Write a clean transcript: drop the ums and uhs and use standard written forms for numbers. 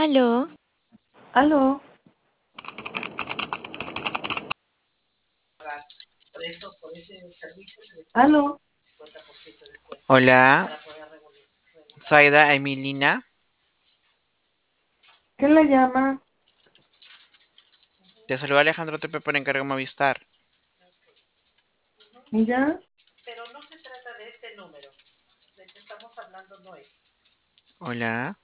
Aló, Aló, aló, Hola, Zaida Emilina. ¿qué le llama? Te saluda Alejandro Tepe por encargo Movistar. ¿Ya? Hola.